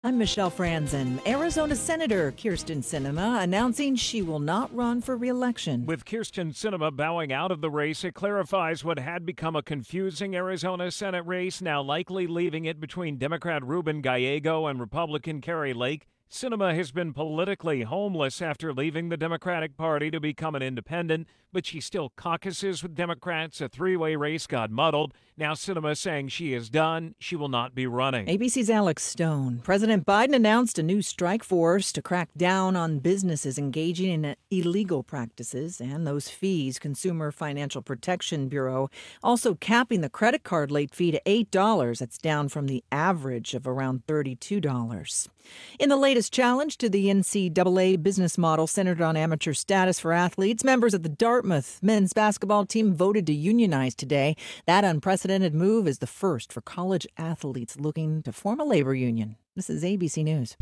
I'm Michelle Franzen. Arizona Senator Kyrsten Sinema announcing she will not run for re-election. With Kyrsten Sinema bowing out of the race, it clarifies what had become a confusing Arizona Senate race, now likely leaving it between Democrat Ruben Gallego and Republican Kari Lake. Sinema has been politically homeless after leaving the Democratic Party to become an independent, but she still caucuses with Democrats. A three-way race got muddled. Now Sinema saying she is done. She will not be running. ABC's Alex Stone. President Biden announced a new strike force to crack down on businesses engaging in illegal practices and those fees. Consumer Financial Protection Bureau also capping the credit card late fee to $8. That's down from the average of around $32. In the latest challenge to the NCAA business model centered on amateur status for athletes, members of the Dartmouth men's basketball team voted to unionize today. That unprecedented move is the first for college athletes looking to form a labor union. This is ABC News.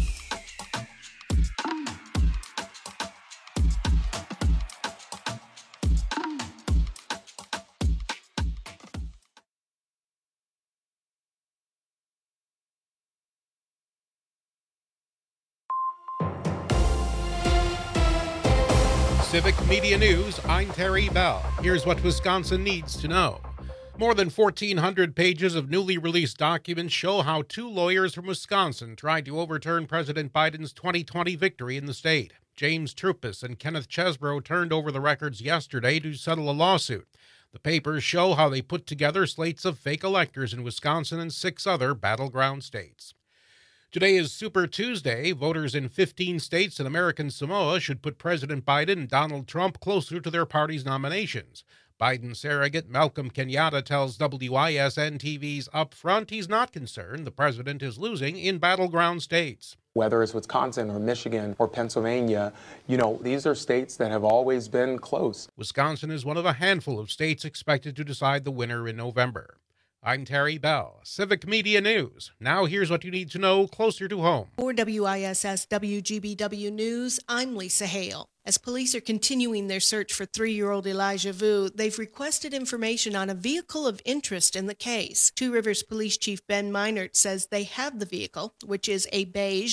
Civic Media News, I'm Terry Bell. Here's what Wisconsin needs to know. More than 1,400 pages of newly released documents show how two lawyers from Wisconsin tried to overturn President Biden's 2020 victory in the state. James Trupis and Kenneth Chesbrough turned over the records yesterday to settle a lawsuit. The papers show how they put together slates of fake electors in Wisconsin and 6 other battleground states. Today is Super Tuesday. Voters in 15 states and American Samoa should put President Biden and Donald Trump closer to their party's nominations. Biden surrogate Malcolm Kenyatta tells WISN-TV's Upfront he's not concerned the president is losing in battleground states. Whether it's Wisconsin or Michigan or Pennsylvania, these are states that have always been close. Wisconsin is one of a handful of states expected to decide the winner in November. I'm Terry Bell, Civic Media News. Now here's what you need to know closer to home. For WISS WGBW News, I'm Lisa Hale. As police are continuing their search for 3-year-old Elijah Vu, they've requested information on a vehicle of interest in the case. Two Rivers Police Chief Ben Meinert says they have the vehicle, which is a beige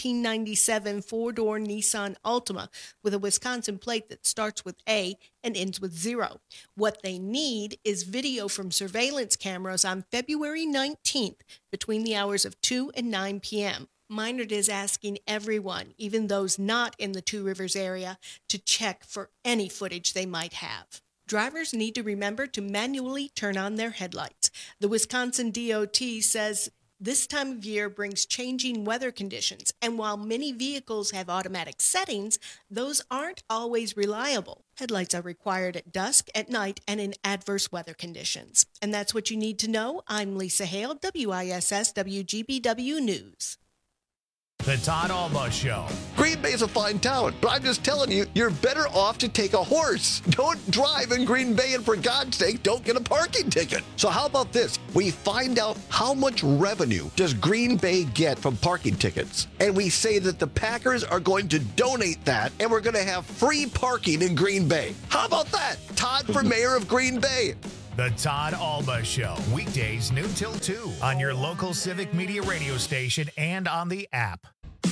1997 4-door Nissan Altima with a Wisconsin plate that starts with A and ends with 0. What they need is video from surveillance cameras on February 19th between the hours of 2 and 9 p.m. Meinert is asking everyone, even those not in the Two Rivers area, to check for any footage they might have. Drivers need to remember to manually turn on their headlights. The Wisconsin DOT says this time of year brings changing weather conditions, and while many vehicles have automatic settings, those aren't always reliable. Headlights are required at dusk, at night, and in adverse weather conditions. And that's what you need to know. I'm Lisa Hale, WISS WGBW News. The Todd Alba Show. Green Bay's a fine town, but I'm just telling you, you're better off to take a horse. Don't drive in Green Bay, and for God's sake, don't get a parking ticket. So how about this? We find out how much revenue does Green Bay get from parking tickets, and we say that the Packers are going to donate that, and we're going to have free parking in Green Bay. How about that? Todd for mayor of Green Bay. The Todd Alba Show. Weekdays noon till 2 on your local Civic Media radio station and on the app.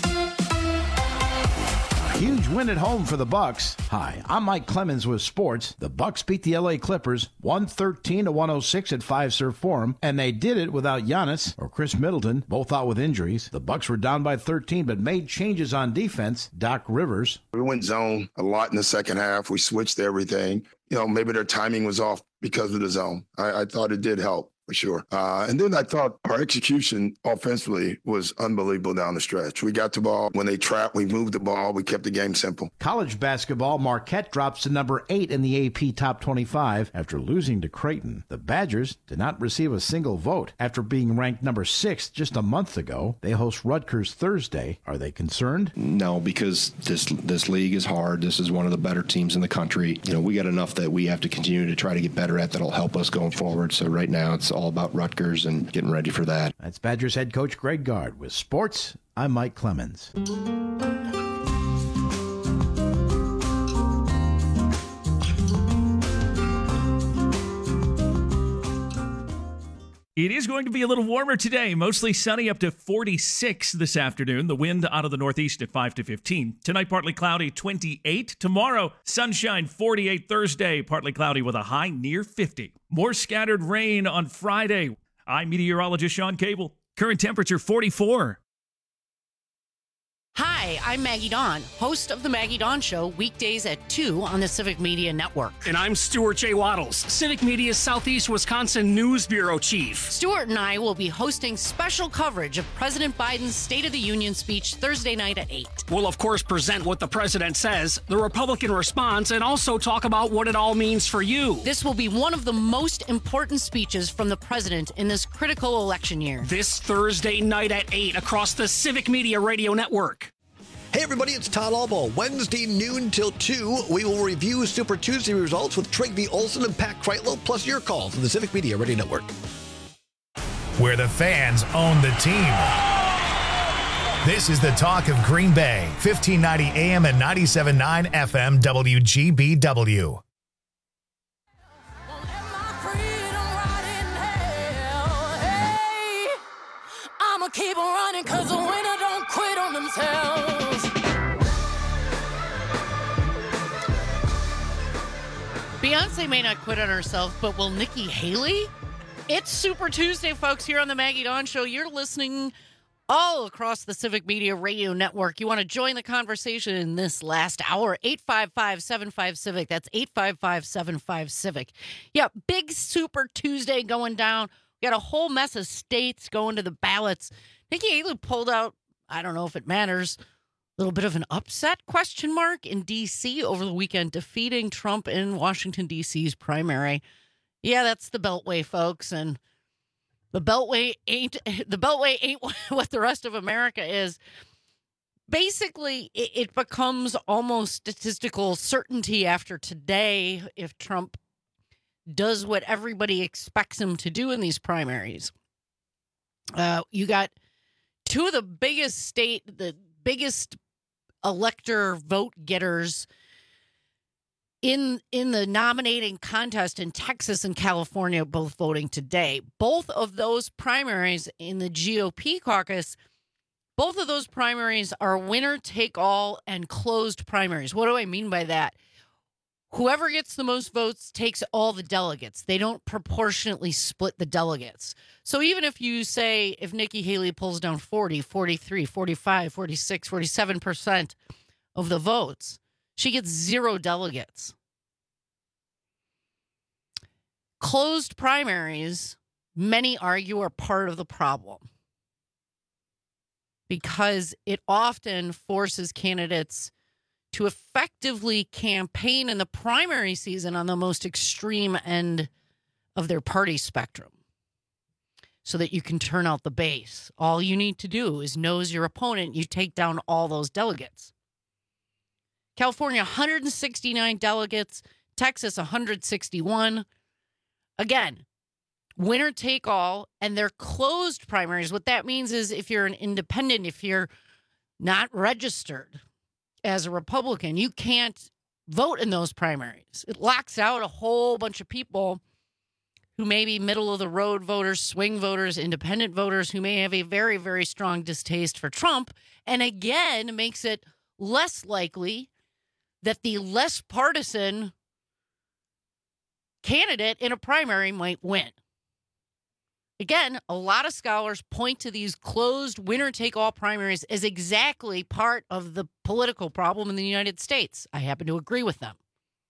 Huge win at home for the Bucks. Hi, I'm Mike Clemens with sports. The Bucks beat the LA Clippers 113-106 at Fiserv Forum, and they did it without Giannis or Chris Middleton, both out with injuries. The Bucks were down by 13, but made changes on defense. Doc Rivers. We went zone a lot in the second half. We switched everything. Maybe their timing was off because of the zone. I thought it did help. For sure. And then I thought our execution offensively was unbelievable down the stretch. We got the ball. When they trapped, we moved the ball. We kept the game simple. College basketball, Marquette drops to number 8 in the AP Top 25 after losing to Creighton. The Badgers did not receive a single vote after being ranked number 6 just a month ago. They host Rutgers Thursday. Are they concerned? No, because this league is hard. This is one of the better teams in the country. We got enough that we have to continue to try to get better at that'll help us going forward. So right now it's all about Rutgers and getting ready for that. That's Badgers head coach Greg Gard. With sports, I'm Mike Clemens. It is going to be a little warmer today. Mostly sunny, up to 46 this afternoon. The wind out of the northeast at 5 to 15. Tonight, partly cloudy, 28. Tomorrow, sunshine, 48. Thursday, partly cloudy with a high near 50. More scattered rain on Friday. I'm meteorologist Sean Cable. Current temperature, 44. Hi, I'm Maggie Dawn, host of The Maggie Dawn Show, weekdays at 2 on the Civic Media Network. And I'm Stuart J. Waddles, Civic Media's Southeast Wisconsin News Bureau Chief. Stuart and I will be hosting special coverage of President Biden's State of the Union speech Thursday night at 8. We'll, of course, present what the president says, the Republican response, and also talk about what it all means for you. This will be one of the most important speeches from the president in this critical election year. This Thursday night at 8 across the Civic Media Radio Network. Hey everybody, it's Todd Albo. Wednesday noon till 2, we will review Super Tuesday results with Trygve Olson and Pat Kreitlow, plus your calls on the Civic Media Radio Network. Where the fans own the team. This is the talk of Green Bay, 1590 AM and 97.9 FM WGBW. I'ma keep on running cause the winner don't quit on themselves. Beyonce may not quit on herself, but will Nikki Haley? It's Super Tuesday, folks, here on the Maggie Dawn Show. You're listening all across the Civic Media Radio Network. You want to join the conversation in this last hour, 855-75-CIVIC. That's 855-75-CIVIC. Yeah, big Super Tuesday going down. We got a whole mess of states going to the ballots. Nikki Haley pulled out, I don't know if it matters, a little bit of an upset, question mark, in D.C. over the weekend, defeating Trump in Washington, D.C.'s primary. Yeah, that's the Beltway, folks, and the Beltway ain't what the rest of America is. Basically, it becomes almost statistical certainty after today if Trump does what everybody expects him to do in these primaries. You got two of the biggest elector vote getters in the nominating contest in Texas and California, both voting today. Both of those primaries in the GOP caucus, both of those primaries are winner take all and closed primaries. What do I mean by that? Whoever gets the most votes takes all the delegates. They don't proportionately split the delegates. So even if you say, if Nikki Haley pulls down 40, 43, 45, 46, 47% of the votes, she gets 0 delegates. Closed primaries, many argue, are part of the problem because it often forces candidates to effectively campaign in the primary season on the most extreme end of their party spectrum so that you can turn out the base. All you need to do is nose your opponent. You take down all those delegates. California, 169 delegates. Texas, 161. Again, winner take all, and they're closed primaries. What that means is if you're an independent, if you're not registered as a Republican, you can't vote in those primaries. It locks out a whole bunch of people who may be middle-of-the-road voters, swing voters, independent voters who may have a very, very strong distaste for Trump, and again makes it less likely that the less partisan candidate in a primary might win. Again, a lot of scholars point to these closed winner-take-all primaries as exactly part of the political problem in the United States. I happen to agree with them.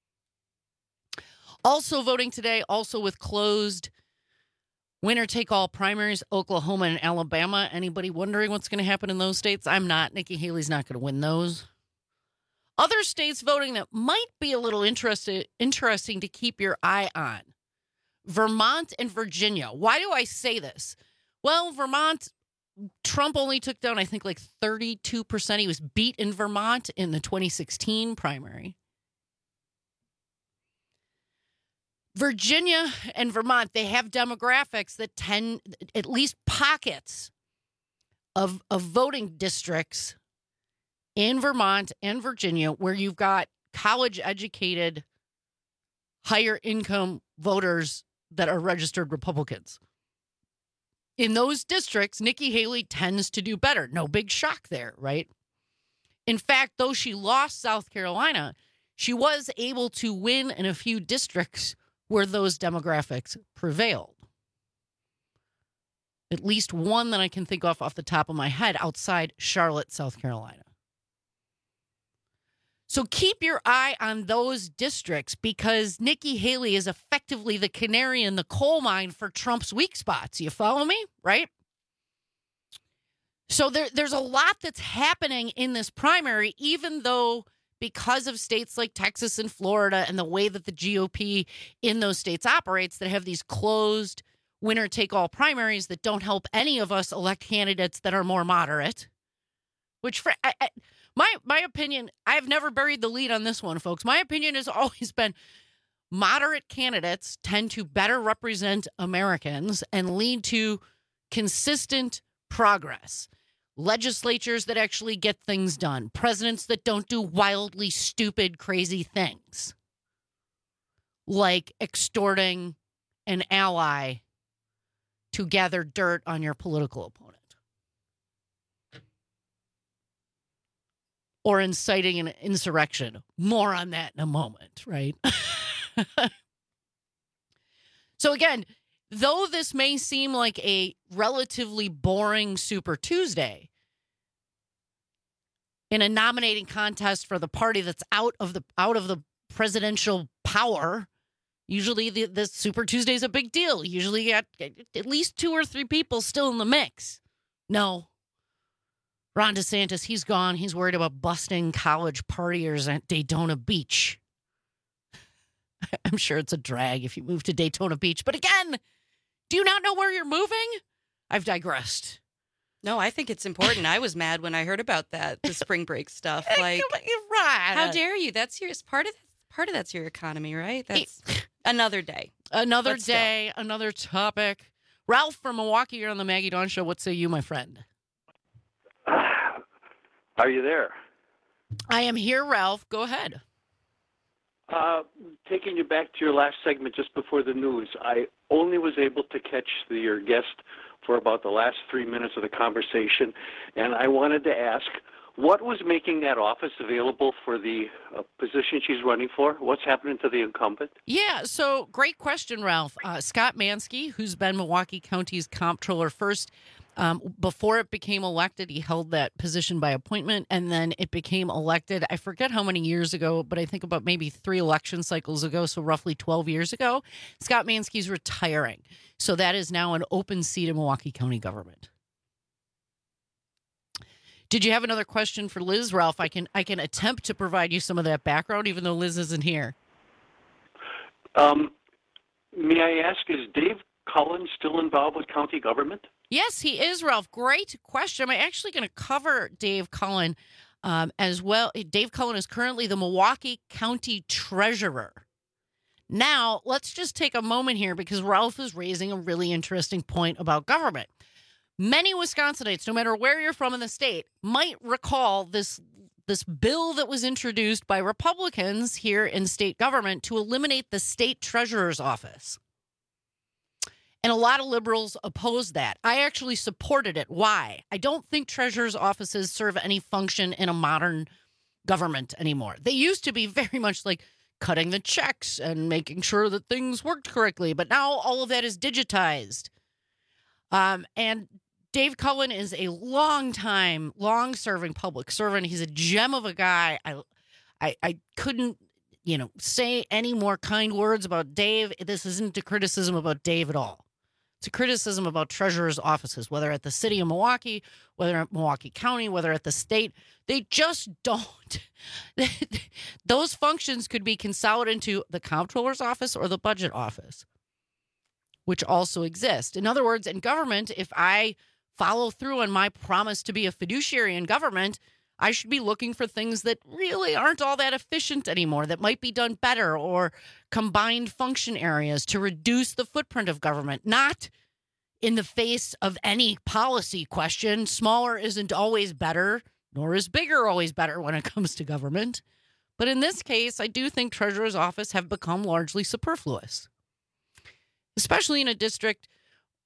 Also voting today, also with closed winner-take-all primaries, Oklahoma and Alabama. Anybody wondering what's going to happen in those states? I'm not. Nikki Haley's not going to win those. Other states voting that might be a little interesting to keep your eye on. Vermont and Virginia. Why do I say this? Well, Vermont, Trump only took down, I think, like 32%. He was beat in Vermont in the 2016 primary. Virginia and Vermont, they have demographics that tend, at least pockets of voting districts in Vermont and Virginia where you've got college-educated, higher-income voters that are registered Republicans. In those districts, Nikki Haley tends to do better. No big shock there, right? In fact, though she lost South Carolina, she was able to win in a few districts where those demographics prevailed. At least one that I can think of off the top of my head outside Charlotte, South Carolina. So keep your eye on those districts because Nikki Haley is effectively the canary in the coal mine for Trump's weak spots. You follow me? Right? So there's a lot that's happening in this primary, even though because of states like Texas and Florida and the way that the GOP in those states operates, that have these closed winner-take-all primaries that don't help any of us elect candidates that are more moderate, which my opinion, I've never buried the lead on this one, folks. My opinion has always been moderate candidates tend to better represent Americans and lead to consistent progress. Legislatures that actually get things done. Presidents that don't do wildly stupid, crazy things. Like extorting an ally to gather dirt on your political opponent. Or inciting an insurrection. More on that in a moment, right? So again, though this may seem like a relatively boring Super Tuesday, in a nominating contest for the party that's out of the presidential power, usually the Super Tuesday is a big deal. Usually you got at least 2 or 3 people still in the mix. No. Ron DeSantis, he's gone. He's worried about busting college partiers at Daytona Beach. I'm sure it's a drag if you move to Daytona Beach. But again, do you not know where you're moving? I've digressed. No, I think it's important. I was mad when I heard about that, the spring break stuff. Like, you're right. How dare you? That's part of that's your economy, right? That's another day. Another day, another topic. Ralph from Milwaukee, you're on the Maggie Dawn Show. What say you, my friend? Are you there? I am here, Ralph. Go ahead. Taking you back to your last segment just before the news, I only was able to catch your guest for about the last 3 minutes of the conversation, and I wanted to ask, what was making that office available for the position she's running for? What's happening to the incumbent? Yeah, so great question, Ralph. Scott Mansky, who's been Milwaukee County's comptroller first, before it became elected, he held that position by appointment, and then it became elected, I forget how many years ago, but I think about maybe 3 election cycles ago, so roughly 12 years ago. Scott Mansky's retiring, so that is now an open seat in Milwaukee County government. Did you have another question for Liz, Ralph? I can attempt to provide you some of that background, even though Liz isn't here. May I ask, is Dave Cullen still involved with county government? Yes, he is, Ralph. Great question. I'm actually going to cover Dave Cullen as well. Dave Cullen is currently the Milwaukee County Treasurer. Now, let's just take a moment here because Ralph is raising a really interesting point about government. Many Wisconsinites, no matter where you're from in the state, might recall this bill that was introduced by Republicans here in state government to eliminate the state treasurer's office. And a lot of liberals opposed that. I actually supported it. Why? I don't think treasurer's offices serve any function in a modern government anymore. They used to be very much like cutting the checks and making sure that things worked correctly. But now all of that is digitized. And Dave Cullen is a long-serving public servant. He's a gem of a guy. I couldn't, say any more kind words about Dave. This isn't a criticism about Dave at all. It's a criticism about treasurer's offices, whether at the city of Milwaukee, whether at Milwaukee County, whether at the state. They just don't. Those functions could be consolidated into the comptroller's office or the budget office, which also exist. In other words, in government, if I follow through on my promise to be a fiduciary in government, I should be looking for things that really aren't all that efficient anymore, that might be done better, or combined function areas to reduce the footprint of government, not in the face of any policy question. Smaller isn't always better, nor is bigger always better when it comes to government. But in this case, I do think treasurer's office have become largely superfluous, especially in a district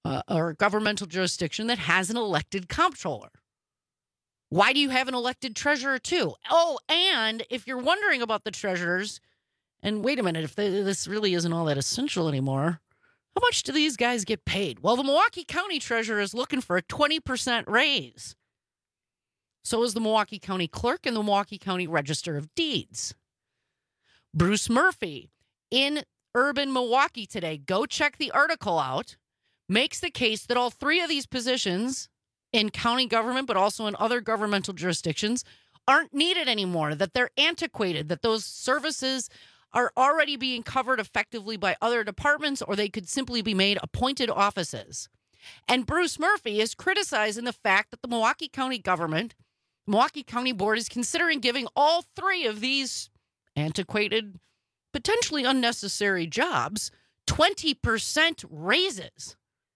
or governmental jurisdiction that has an elected comptroller. Why do you have an elected treasurer too? Oh, and if you're wondering about the treasurers, and wait a minute, if this really isn't all that essential anymore, how much do these guys get paid? Well, the Milwaukee County treasurer is looking for a 20% raise. So is the Milwaukee County clerk and the Milwaukee County Register of Deeds. Bruce Murphy in Urban Milwaukee today, go check the article out, makes the case that all three of these positions in county government, but also in other governmental jurisdictions, aren't needed anymore, that they're antiquated, that those services are already being covered effectively by other departments, or they could simply be made appointed offices. And Bruce Murphy is criticizing the fact that the Milwaukee County government, Milwaukee County Board, is considering giving all three of these antiquated, potentially unnecessary jobs 20% raises.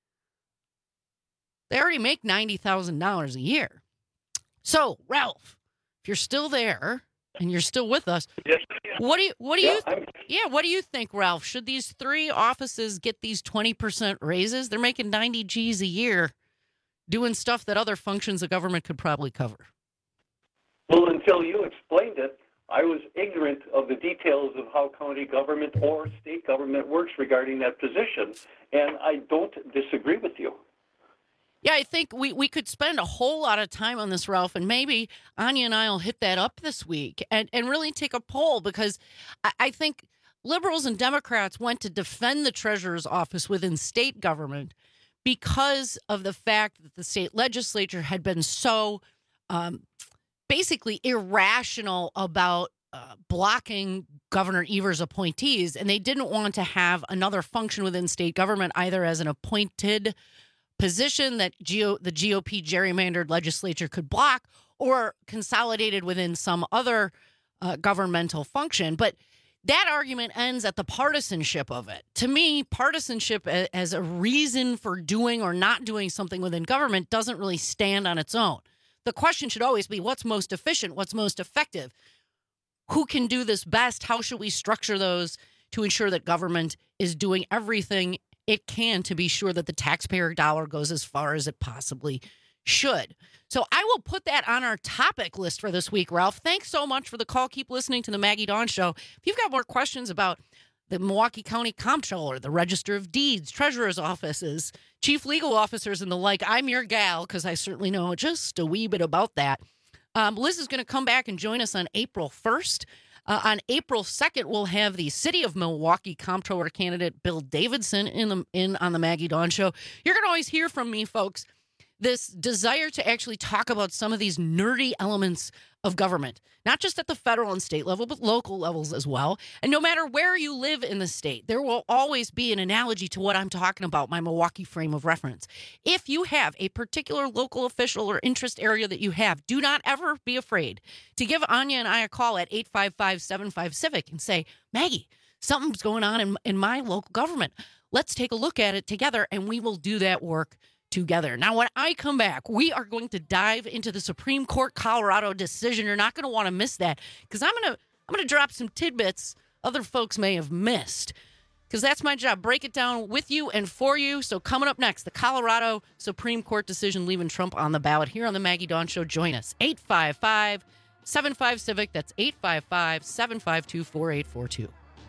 They already make $90,000 a year. So, Ralph, if you're still there and you're still with us, what do you think, Ralph? Should these three offices get these 20% raises? They're making 90 G's a year doing stuff that other functions of government could probably cover. Well, until you explained it, I was ignorant of the details of how county government or state government works regarding that position, and I don't disagree with you. Yeah, I think we could spend a whole lot of time on this, Ralph, and maybe Anya and I will hit that up this week and really take a poll, because I think liberals and Democrats went to defend the treasurer's office within state government because of the fact that the state legislature had been so basically irrational about blocking Governor Evers' appointees, and they didn't want to have another function within state government, either as an appointed position that the GOP gerrymandered legislature could block, or consolidated within some other governmental function. But that argument ends at the partisanship of it. To me, partisanship as a reason for doing or not doing something within government doesn't really stand on its own. The question should always be, what's most efficient? What's most effective? Who can do this best? How should we structure those to ensure that government is doing everything it can to be sure that the taxpayer dollar goes as far as it possibly should? So I will put that on our topic list for this week, Ralph. Thanks so much for the call. Keep listening to the Maggie Dawn Show. If you've got more questions about the Milwaukee County Comptroller, the Register of Deeds, Treasurer's offices, Chief Legal Officers, and the like, I'm your gal, because I certainly know just a wee bit about that. Liz is going to come back and join us on April 1st. On April 2nd, we'll have the City of Milwaukee Comptroller candidate Bill Davidson in on the Maggie Dawn Show. You're going to always hear from me, folks, this desire to actually talk about some of these nerdy elements of government, not just at the federal and state level, but local levels as well. And no matter where you live in the state, there will always be an analogy to what I'm talking about, my Milwaukee frame of reference. If you have a particular local official or interest area that you have, do not ever be afraid to give Anya and I a call at 855-75-CIVIC and say, Maggie, something's going on in my local government. Let's take a look at it together, and we will do that work together. Now, when I come back, we are going to dive into the Supreme Court Colorado decision. You're not going to want to miss that, because I'm going to drop some tidbits other folks may have missed, because that's my job. Break it down with you and for you. So coming up next, the Colorado Supreme Court decision leaving Trump on the ballot here on the Maggie Dawn Show. Join us. 855-75-CIVIC. That's 855-752-4842.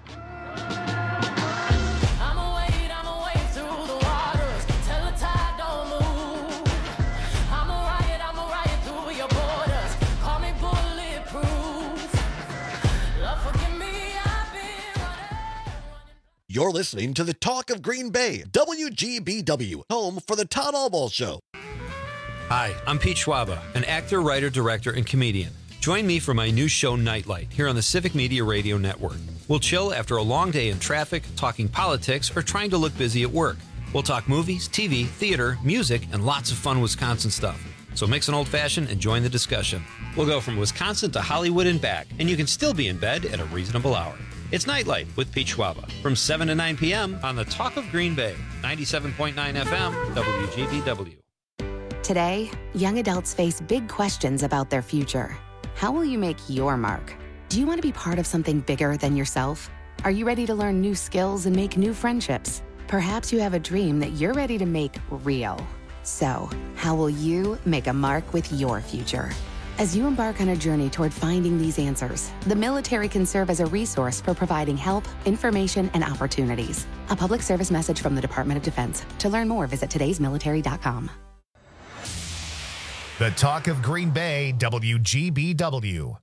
You're listening to the Talk of Green Bay, WGBW, home for the Todd Albaugh Show. Hi, I'm Pete Schwaba, an actor, writer, director, and comedian. Join me for my new show, Nightlight, here on the Civic Media Radio Network. We'll chill after a long day in traffic, talking politics, or trying to look busy at work. We'll talk movies, TV, theater, music, and lots of fun Wisconsin stuff. So mix an old-fashioned and join the discussion. We'll go from Wisconsin to Hollywood and back, and you can still be in bed at a reasonable hour. It's Nightlight with Pete Schwaba from 7 to 9 p.m. on the Talk of Green Bay, 97.9 FM, WGBW. Today, young adults face big questions about their future. How will you make your mark? Do you want to be part of something bigger than yourself? Are you ready to learn new skills and make new friendships? Perhaps you have a dream that you're ready to make real. So, how will you make a mark with your future? As you embark on a journey toward finding these answers, the military can serve as a resource for providing help, information, and opportunities. A public service message from the Department of Defense. To learn more, visit today'smilitary.com. The Talk of Green Bay, WGBW.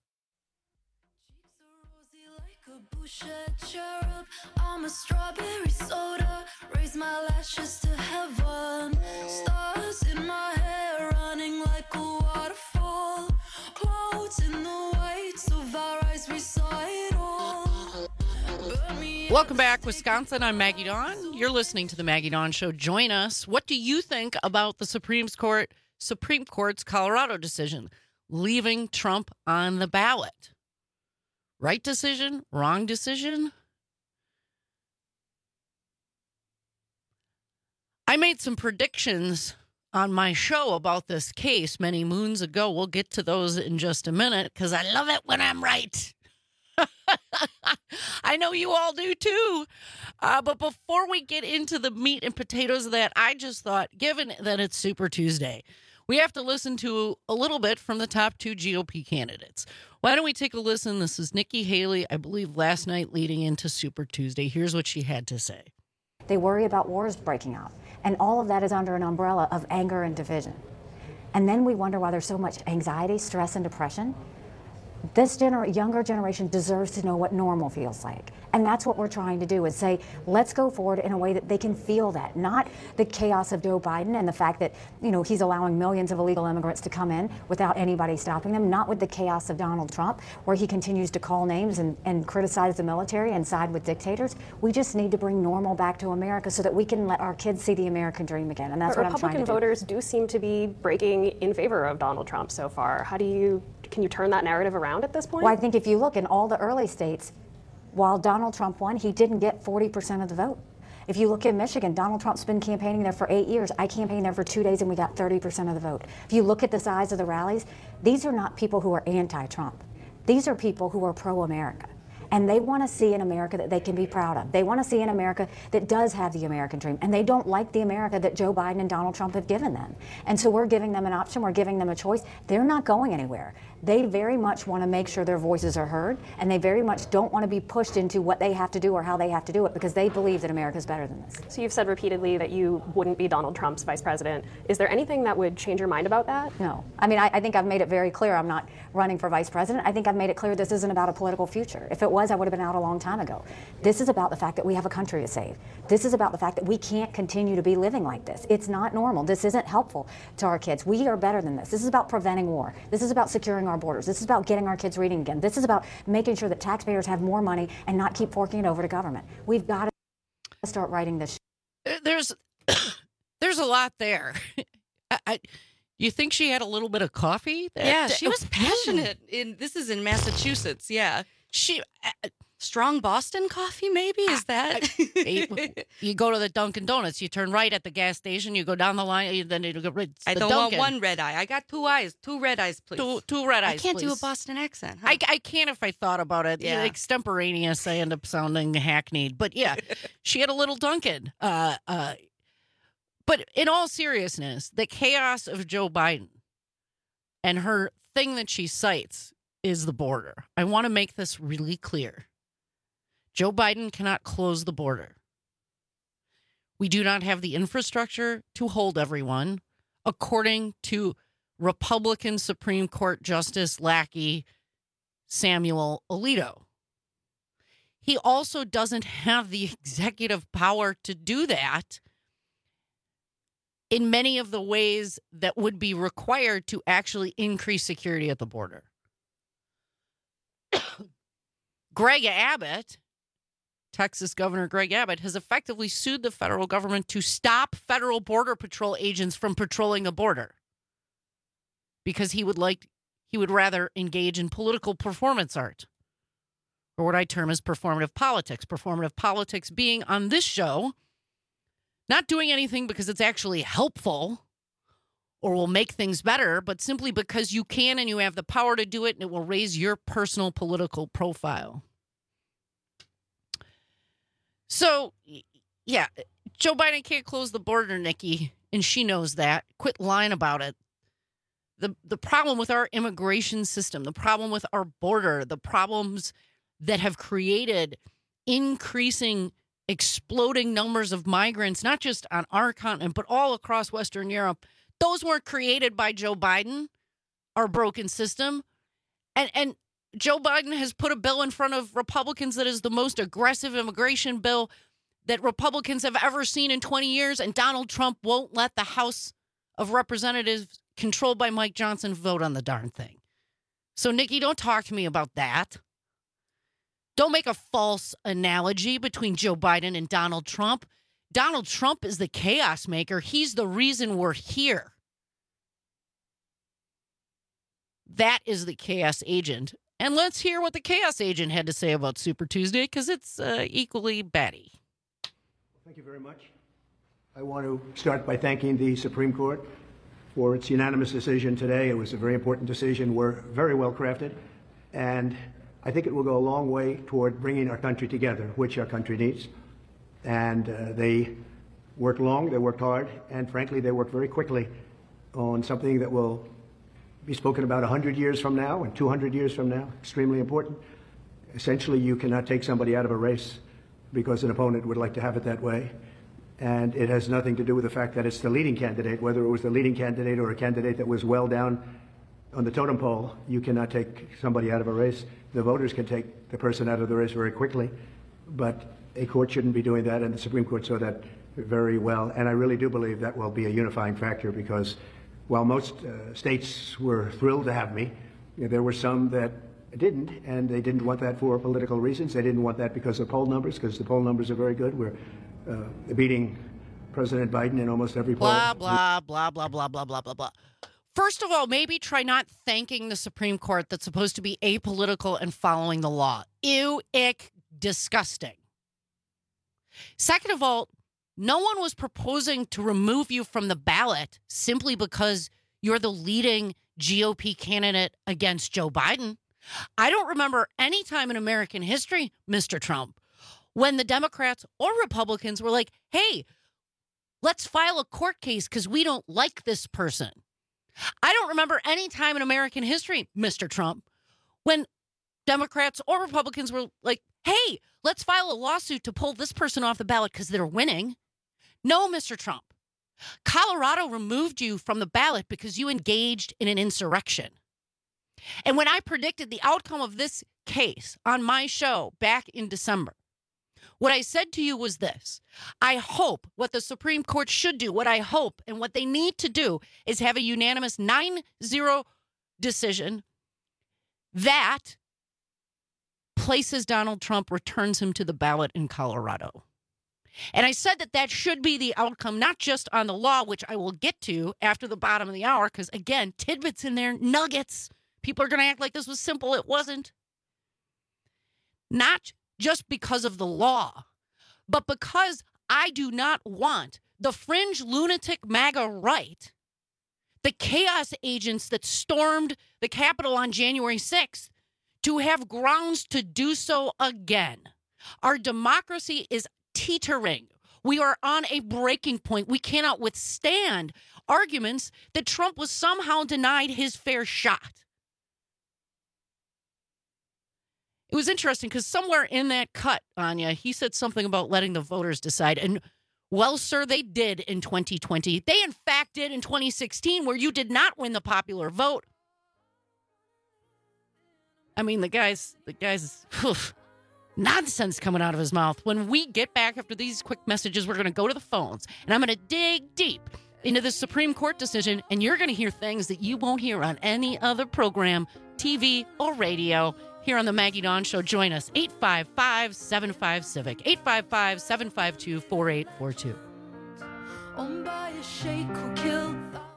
I'm a strawberry soda, raise my lashes to heaven. Stars in my hair running like a waterfall. Clouds in the whites of our eyes, we saw it all. Welcome back, Wisconsin. I'm Maggie Dawn. You're listening to the Maggie Dawn Show. Join us. What do you think about the Supreme Court's Colorado decision, leaving Trump on the ballot? Right decision? Wrong decision? I made some predictions on my show about this case many moons ago. We'll get to those in just a minute because I love it when I'm right. I know you all do too. But before we get into the meat and potatoes of that, I just thought, given that it's Super Tuesday, we have to listen to a little bit from the top two GOP candidates. Why don't we take a listen? This is Nikki Haley, I believe, last night leading into Super Tuesday. Here's what she had to say. They worry about wars breaking out. And all of that is under an umbrella of anger and division. And then we wonder why there's so much anxiety, stress, and depression. This younger generation deserves to know what normal feels like. And that's what we're trying to do, is say, let's go forward in a way that they can feel that, not the chaos of Joe Biden and the fact that, he's allowing millions of illegal immigrants to come in without anybody stopping them, not with the chaos of Donald Trump, where he continues to call names and criticize the military and side with dictators. We just need to bring normal back to America so that we can let our kids see the American dream again. And that's what I'm trying to do. Republican voters do seem to be breaking in favor of Donald Trump so far. Can you turn that narrative around at this point? Well, I think if you look in all the early states, while Donald Trump won, he didn't get 40% of the vote. If you look at Michigan, Donald Trump's been campaigning there for 8 years. I campaigned there for 2 days and we got 30% of the vote. If you look at the size of the rallies, these are not people who are anti-Trump. These are people who are pro-America. And they want to see an America that they can be proud of. They want to see an America that does have the American dream. And they don't like the America that Joe Biden and Donald Trump have given them. And so we're giving them an option. We're giving them a choice. They're not going anywhere. They very much want to make sure their voices are heard. And they very much don't want to be pushed into what they have to do or how they have to do it, because they believe that America's better than this. So you've said repeatedly that you wouldn't be Donald Trump's vice president. Is there anything that would change your mind about that? No. I mean, I think I've made it very clear I'm not running for vice president. I think I've made it clear this isn't about a political future. If it was, I would have been out a long time ago. This is about the fact that we have a country to save. This is about the fact that we can't continue to be living like this. It's not normal. This isn't helpful to our kids. We are better than this. This is about preventing war. This is about securing our borders. This is about getting our kids reading again. This is about making sure that taxpayers have more money and not keep forking it over to government. We've got to start writing this. There's a lot there. You think she had a little bit of coffee? Yeah, she was passionate. This is in Massachusetts. Yeah, strong Boston coffee. Maybe is that? You go to the Dunkin' Donuts. You turn right at the gas station. You go down the line. Then you go. I don't want one red eye. I got 2 eyes. 2 red eyes, please. Two red eyes. I can't please. do a Boston accent. Huh? I can if I thought about it. Yeah. Extemporaneous. I end up sounding hackneyed. But yeah, she had a little Dunkin'. But in all seriousness, the chaos of Joe Biden and her thing that she cites is the border. I want to make this really clear. Joe Biden cannot close the border. We do not have the infrastructure to hold everyone, according to Republican Supreme Court Justice lackey Samuel Alito. He also doesn't have the executive power to do that in many of the ways that would be required to actually increase security at the border. Greg Abbott, Texas Governor Greg Abbott, has effectively sued the federal government to stop federal border patrol agents from patrolling the border because he would rather engage in political performance art, or what I term as performative politics. Performative politics being on this show not doing anything because it's actually helpful or will make things better, but simply because you can and you have the power to do it, and it will raise your personal political profile. So, yeah, Joe Biden can't close the border, Nikki, and she knows that. Quit lying about it. The problem with our immigration system, the problem with our border, the problems that have created increasing, exploding numbers of migrants, not just on our continent, but all across Western Europe, those weren't created by Joe Biden, our broken system. And Joe Biden has put a bill in front of Republicans that is the most aggressive immigration bill that Republicans have ever seen in 20 years, and Donald Trump won't let the House of Representatives, controlled by Mike Johnson, vote on the darn thing. So, Nikki, don't talk to me about that. Don't make a false analogy between Joe Biden and Donald Trump. Donald Trump is the chaos maker. He's the reason we're here. That is the chaos agent. And let's hear what the chaos agent had to say about Super Tuesday, because it's equally batty. Thank you very much. I want to start by thanking the Supreme Court for its unanimous decision today. It was a very important decision. We're very well crafted, and I think it will go a long way toward bringing our country together, which our country needs. And they worked long, they worked hard, and frankly, they worked very quickly on something that will be spoken about 100 years from now and 200 years from now. Extremely important. Essentially, you cannot take somebody out of a race because an opponent would like to have it that way. And it has nothing to do with the fact that it's the leading candidate. Whether it was the leading candidate or a candidate that was well down on the totem pole, you cannot take somebody out of a race. The voters can take the person out of the race very quickly, but a court shouldn't be doing that, and the Supreme Court saw that very well. And I really do believe that will be a unifying factor, because while most states were thrilled to have me, there were some that didn't, and they didn't want that for political reasons. They didn't want that because of poll numbers, because the poll numbers are very good. We're beating President Biden in almost every poll. Blah, blah, blah, blah, blah, blah, blah, blah, blah. First of all, maybe try not thanking the Supreme Court that's supposed to be apolitical and following the law. Ew, ick, disgusting. Second of all, no one was proposing to remove you from the ballot simply because you're the leading GOP candidate against Joe Biden. I don't remember any time in American history, Mr. Trump, when the Democrats or Republicans were like, hey, let's file a court case because we don't like this person. I don't remember any time in American history, Mr. Trump, when Democrats or Republicans were like, hey, let's file a lawsuit to pull this person off the ballot because they're winning. No, Mr. Trump. Colorado removed you from the ballot because you engaged in an insurrection. And when I predicted the outcome of this case on my show back in December, what I said to you was this: I hope what the Supreme Court should do, what I hope and what they need to do is have a unanimous 9-0 decision that places Donald Trump, returns him to the ballot in Colorado. And I said that that should be the outcome, not just on the law, which I will get to after the bottom of the hour, because, again, tidbits in there, nuggets. People are going to act like this was simple. It wasn't. Not just because of the law, but because I do not want the fringe lunatic MAGA right, the chaos agents that stormed the Capitol on January 6th, to have grounds to do so again. Our democracy is teetering. We are on a breaking point. We cannot withstand arguments that Trump was somehow denied his fair shot. It was interesting because somewhere in that cut, Anya, he said something about letting the voters decide. And, well, sir, they did in 2020. They, in fact, did in 2016, where you did not win the popular vote. I mean, the guy's nonsense coming out of his mouth. When we get back after these quick messages, we're going to go to the phones, and I'm going to dig deep into the Supreme Court decision, and you're going to hear things that you won't hear on any other program, TV or radio, here on the Maggie Dawn Show. Join us, 855-75-CIVIC, 855-752-4842. Owned by a sheikh who killed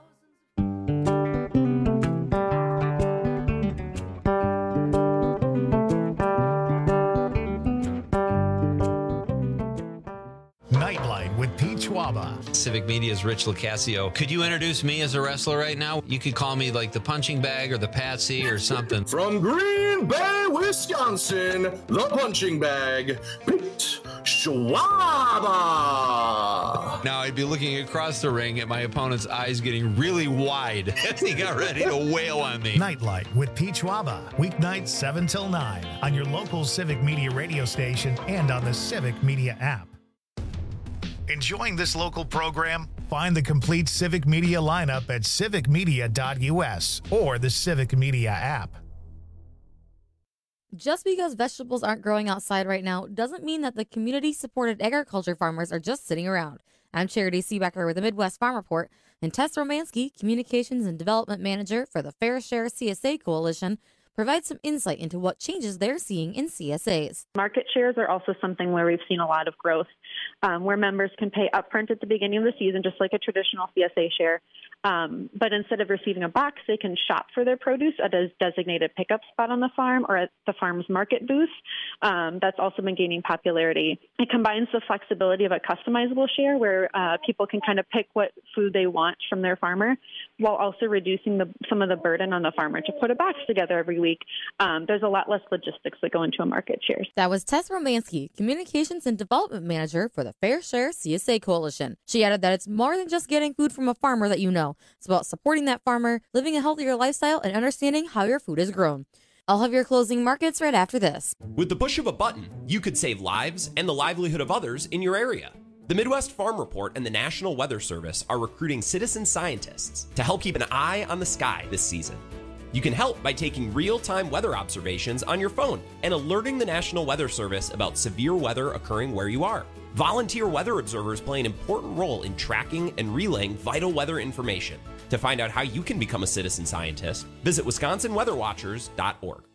Nightline with Pete Schwaba. Civic Media's Rich Locascio. Could you introduce me as a wrestler right now? You could call me like the punching bag or the Patsy or something. From Green Bay, Wisconsin, the punching bag, Pete Schwab. Now I'd be looking across the ring at my opponent's eyes getting really wide as he got ready to wail on me. Nightlight with Pete Schwaba, weeknights 7 till 9 on your local Civic Media radio station and on the Civic Media app. Enjoying this local program? Find the complete Civic Media lineup at civicmedia.us or the Civic Media app. Just because vegetables aren't growing outside right now doesn't mean that the community-supported agriculture farmers are just sitting around. I'm Charity Seebecker with the Midwest Farm Report, and Tess Romansky, Communications and Development Manager for the Fair Share CSA Coalition, provides some insight into what changes they're seeing in CSAs. Market shares are also something where we've seen a lot of growth, where members can pay upfront at the beginning of the season, just like a traditional CSA share. But instead of receiving a box, they can shop for their produce at a designated pickup spot on the farm or at the farm's market booth. That's also been gaining popularity. It combines the flexibility of a customizable share where people can kind of pick what food they want from their farmer while also reducing some of the burden on the farmer to put a box together every week. There's a lot less logistics that go into a market share. That was Tess Romansky, Communications and Development Manager for the Fair Share CSA Coalition. She added that it's more than just getting food from a farmer that you know. It's about supporting that farmer, living a healthier lifestyle, and understanding how your food is grown. I'll have your closing markets right after this. With the push of a button, you could save lives and the livelihood of others in your area. The Midwest Farm Report and the National Weather Service are recruiting citizen scientists to help keep an eye on the sky this season. You can help by taking real-time weather observations on your phone and alerting the National Weather Service about severe weather occurring where you are. Volunteer weather observers play an important role in tracking and relaying vital weather information. To find out how you can become a citizen scientist, visit WisconsinWeatherWatchers.org.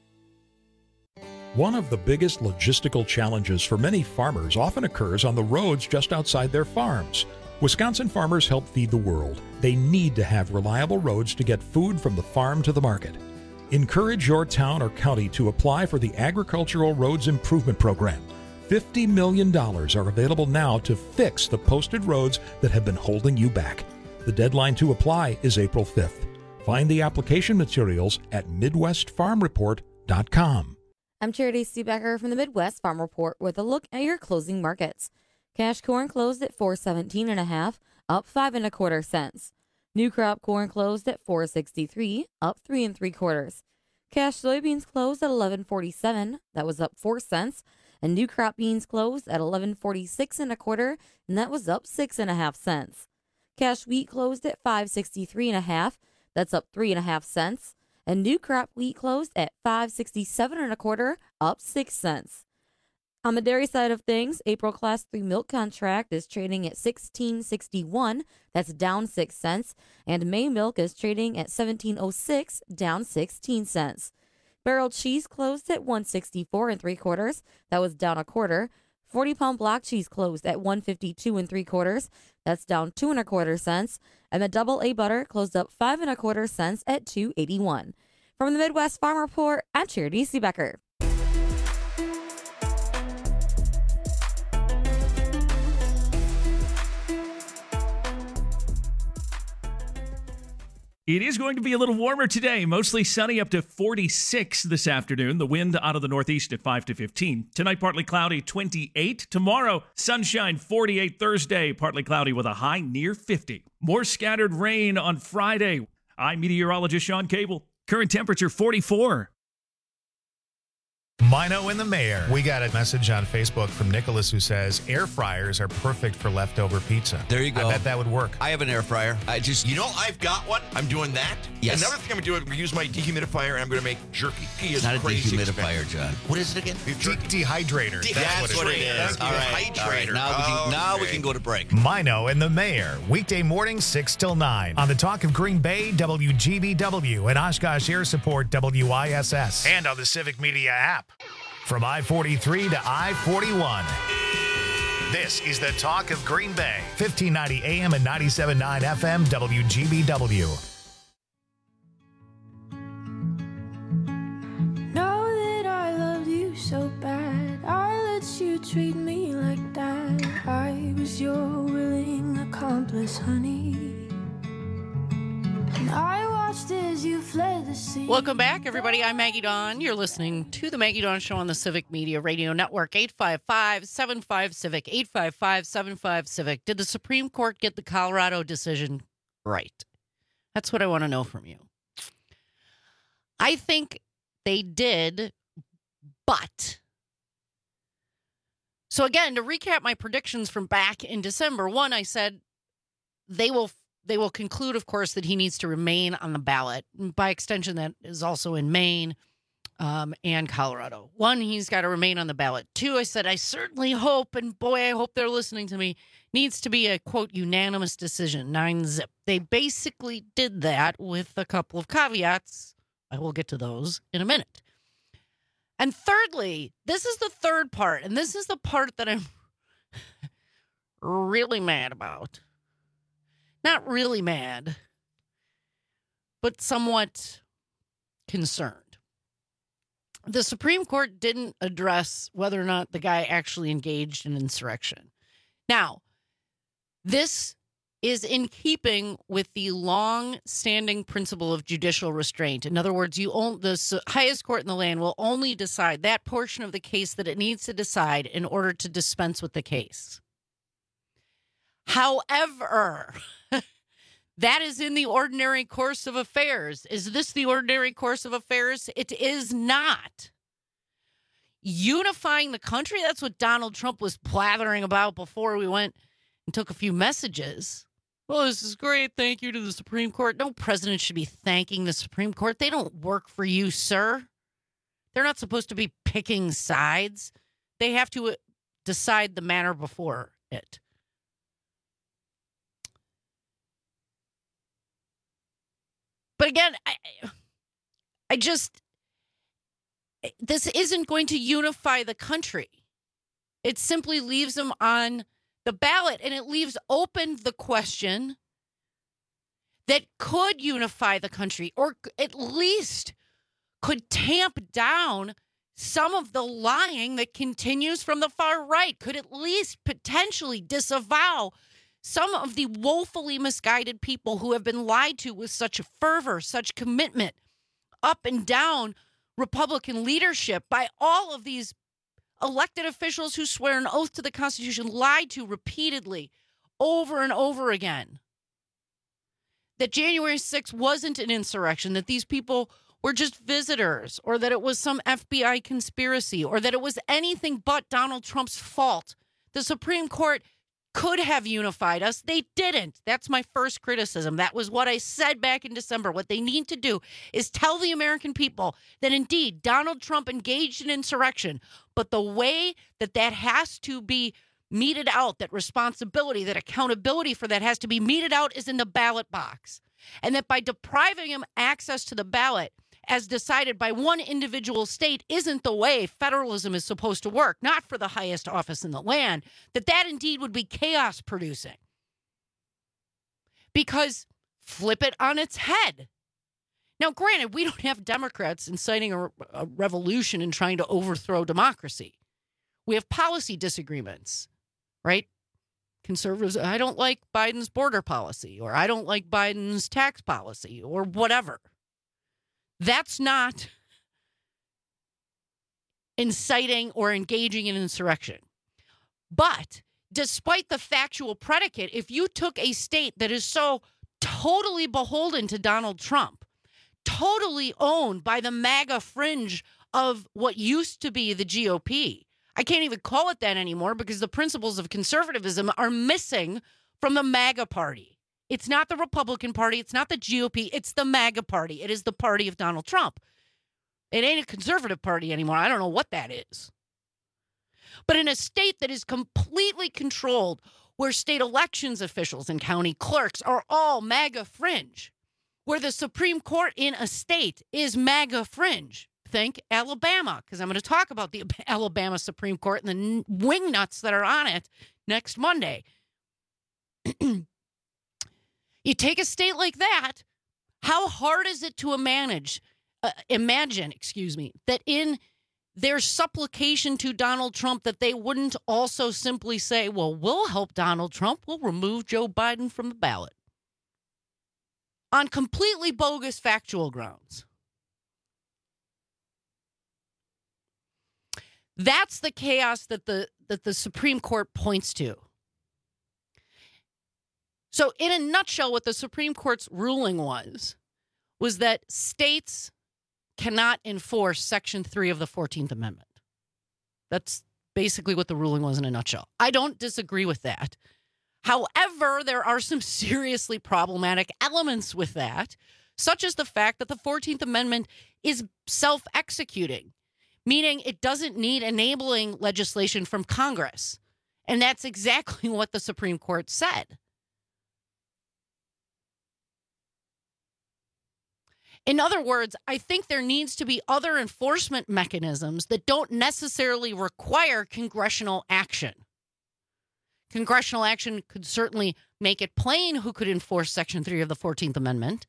One of the biggest logistical challenges for many farmers often occurs on the roads just outside their farms. Wisconsin farmers help feed the world. They need to have reliable roads to get food from the farm to the market. Encourage your town or county to apply for the Agricultural Roads Improvement Program. $50 million are available now to fix the posted roads that have been holding you back. The deadline to apply is April 5th. Find the application materials at MidwestFarmReport.com. I'm Charity Seebecker from the Midwest Farm Report with a look at your closing markets. Cash corn closed at $4.17.5, up 5 1/4 cents. New crop corn closed at $4.63, up 3 3/4. Cash soybeans closed at $11.47, that was up 4 cents, and new crop beans closed at $11.46 1/4, and that was up 6 1/2 cents. Cash wheat closed at $5.63 1/2, that's up 3 1/2 cents, and new crop wheat closed at $5.67 1/4, up 6 cents. On the dairy side of things, April Class 3 milk contract is trading at $16.61, that's down 6 cents, and May milk is trading at $17.06, down 16 cents. Barrel cheese closed at $1.64 3/4, that was down 1/4. 40-pound block cheese closed at $1.52 3/4, that's down 2 1/4 cents, and the double A butter closed up 5 1/4 cents at $2.81. From the Midwest Farm Report, I'm Charity Seebecker. It is going to be a little warmer today, mostly sunny up to 46 this afternoon. The wind out of the northeast at 5 to 15. Tonight, partly cloudy, 28. Tomorrow, sunshine, 48. Thursday, partly cloudy with a high near 50. More scattered rain on Friday. I'm meteorologist Sean Cable. Current temperature, 44. Mino and the Mayor. We got a message on Facebook from Nicholas who says air fryers are perfect for leftover pizza. There you go. I bet that would work. I have an air fryer. I've got one. I'm doing that. Yes. Another thing I'm going to do is use my dehumidifier and I'm going to make jerky. It's not a dehumidifier, John. What is it again? Dehydrator. That's what it is. All right. Now we can go to break. Mino and the Mayor. Weekday morning, 6 till 9. On the Talk of Green Bay, WGBW, and Oshkosh Air Support, WISS. And on the Civic Media app. From I-43 to I-41. This is the Talk of Green Bay. 1590 AM and 97.9 FM, WGBW. Know that I loved you so bad. I let you treat me like that. I was your willing accomplice, honey. And I watched just as you fled the sea. Welcome back, everybody. I'm Maggie Dawn. You're listening to The Maggie Dawn Show on the Civic Media Radio Network. 855-75-CIVIC, 855-75-CIVIC. Did the Supreme Court get the Colorado decision right? That's what I want to know from you. I think they did, but... So again, to recap my predictions from back in December, one, I said they will conclude, of course, that he needs to remain on the ballot. By extension, that is also in Maine and Colorado. One, he's got to remain on the ballot. Two, I said, I certainly hope, and boy, I hope they're listening to me, needs to be a, quote, unanimous decision, 9-0. They basically did that with a couple of caveats. I will get to those in a minute. And thirdly, this is the third part, and this is the part that I'm really mad about. Not really mad, but somewhat concerned. The Supreme Court didn't address whether or not the guy actually engaged in insurrection. Now, this is in keeping with the long-standing principle of judicial restraint. In other words, the highest court in the land will only decide that portion of the case that it needs to decide in order to dispense with the case. However, that is in the ordinary course of affairs. Is this the ordinary course of affairs? It is not. Unifying the country, that's what Donald Trump was blathering about before we went and took a few messages. Well, this is great. Thank you to the Supreme Court. No president should be thanking the Supreme Court. They don't work for you, sir. They're not supposed to be picking sides. They have to decide the matter before it. But again, this isn't going to unify the country. It simply leaves them on the ballot, and it leaves open the question that could unify the country, or at least could tamp down some of the lying that continues from the far right, could at least potentially disavow some of the woefully misguided people who have been lied to with such fervor, such commitment, up and down Republican leadership by all of these elected officials who swear an oath to the Constitution, lied to repeatedly over and over again. That January 6th wasn't an insurrection, that these people were just visitors, or that it was some FBI conspiracy, or that it was anything but Donald Trump's fault. The Supreme Court could have unified us. They didn't. That's my first criticism. That was what I said back in December. What they need to do is tell the American people that indeed Donald Trump engaged in insurrection, but the way that has to be meted out, that responsibility, that accountability for that has to be meted out is in the ballot box. And that by depriving him access to the ballot, as decided by one individual state, isn't the way federalism is supposed to work, not for the highest office in the land, that indeed would be chaos producing. Because flip it on its head. Now, granted, we don't have Democrats inciting a revolution and trying to overthrow democracy. We have policy disagreements, right? Conservatives, I don't like Biden's border policy, or I don't like Biden's tax policy, or whatever. That's not inciting or engaging in insurrection. But despite the factual predicate, if you took a state that is so totally beholden to Donald Trump, totally owned by the MAGA fringe of what used to be the GOP, I can't even call it that anymore because the principles of conservatism are missing from the MAGA party. It's not the Republican Party. It's not the GOP. It's the MAGA party. It is the party of Donald Trump. It ain't a conservative party anymore. I don't know what that is. But in a state that is completely controlled, where state elections officials and county clerks are all MAGA fringe, where the Supreme Court in a state is MAGA fringe, think Alabama, because I'm going to talk about the Alabama Supreme Court and the wingnuts that are on it next Monday. You take a state like that, how hard is it to imagine, that in their supplication to Donald Trump that they wouldn't also simply say, well, we'll help Donald Trump. We'll remove Joe Biden from the ballot. on completely bogus factual grounds. That's the chaos that the Supreme Court points to. So in a nutshell, what the Supreme Court's ruling was that states cannot enforce Section 3 of the 14th Amendment. That's basically what the ruling was in a nutshell. I don't disagree with that. However, there are some seriously problematic elements with that, such as the fact that the 14th Amendment is self-executing, meaning it doesn't need enabling legislation from Congress. And that's exactly what the Supreme Court said. In other words, I think there needs to be other enforcement mechanisms that don't necessarily require congressional action. Congressional action could certainly make it plain who could enforce Section 3 of the 14th Amendment.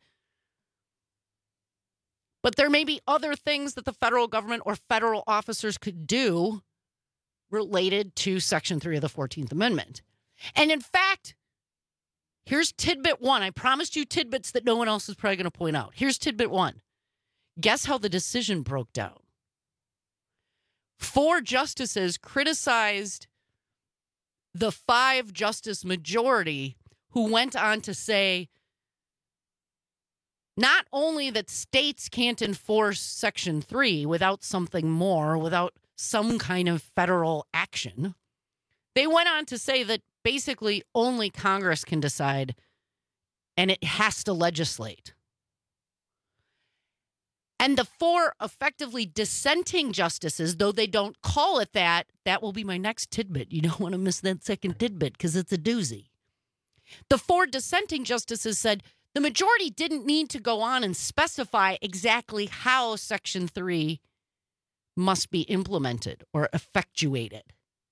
But there may be other things that the federal government or federal officers could do related to Section 3 of the 14th Amendment. And in fact, here's tidbit one. I promised you tidbits that no one else is probably going to point out. Here's tidbit one. Guess how the decision broke down? 4 justices criticized the 5-justice majority, who went on to say not only that states can't enforce Section 3 without something more, without some kind of federal action, they went on to say that basically only Congress can decide, and it has to legislate. And the 4 effectively dissenting justices, though they don't call it that, that will be my next tidbit. You don't want to miss that second tidbit because it's a doozy. The 4 dissenting justices said the majority didn't need to go on and specify exactly how Section 3 must be implemented or effectuated.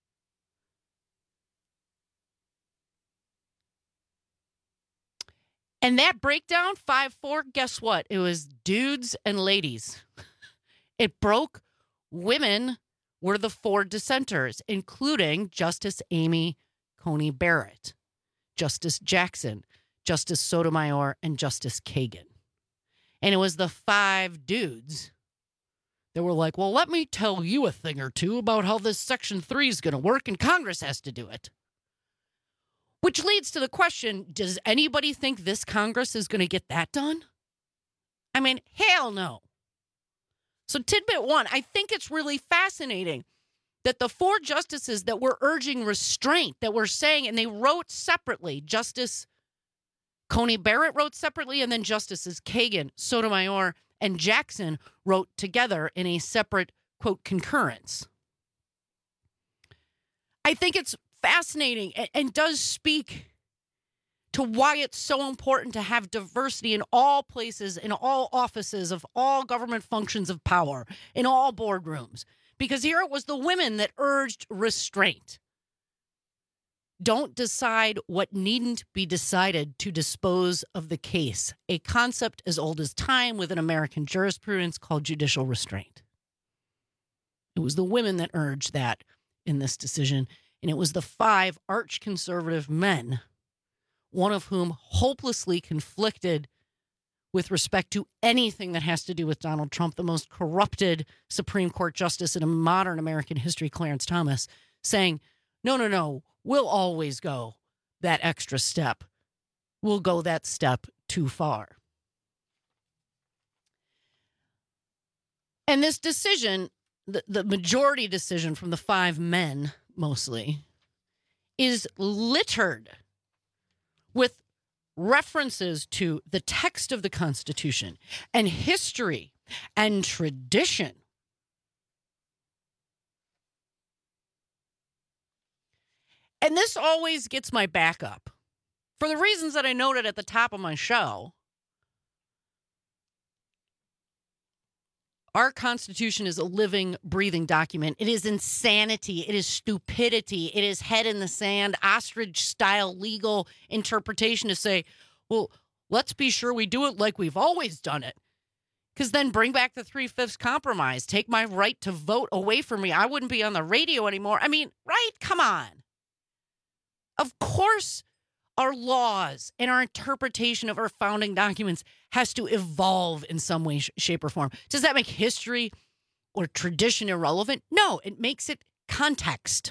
And that breakdown, 5-4, guess what? It was dudes and ladies. It broke. Women were the 4 dissenters, including Justice Amy Coney Barrett, Justice Jackson, Justice Sotomayor, and Justice Kagan. And it was the 5 dudes that were like, well, let me tell you a thing or two about how this Section 3 is going to work, and Congress has to do it. Which leads to the question, does anybody think this Congress is going to get that done? I mean, hell no. So tidbit 1, I think it's really fascinating that the 4 justices that were urging restraint, that were saying, and they wrote separately, Justice Coney Barrett wrote separately, and then Justices Kagan, Sotomayor, and Jackson wrote together in a separate, quote, concurrence. I think it's fascinating and does speak to why it's so important to have diversity in all places, in all offices of all government functions of power, in all boardrooms. Because here it was the women that urged restraint. Don't decide what needn't be decided to dispose of the case, a concept as old as time within American jurisprudence called judicial restraint. It was the women that urged that in this decision. And it was the 5 arch-conservative men, one of whom hopelessly conflicted with respect to anything that has to do with Donald Trump, the most corrupted Supreme Court justice in modern American history, Clarence Thomas, saying, no, we'll always go that extra step. We'll go that step too far. And this decision, the majority decision from the 5 men, mostly, is littered with references to the text of the Constitution and history and tradition. And this always gets my back up. For the reasons that I noted at the top of my show, our Constitution is a living, breathing document. It is insanity. It is stupidity. It is head in the sand, ostrich-style legal interpretation to say, well, let's be sure we do it like we've always done it. Because then bring back the 3/5 compromise. Take my right to vote away from me. I wouldn't be on the radio anymore. I mean, right? Come on. Of course our laws and our interpretation of our founding documents has to evolve in some way, shape, or form. Does that make history or tradition irrelevant? No, it makes it context.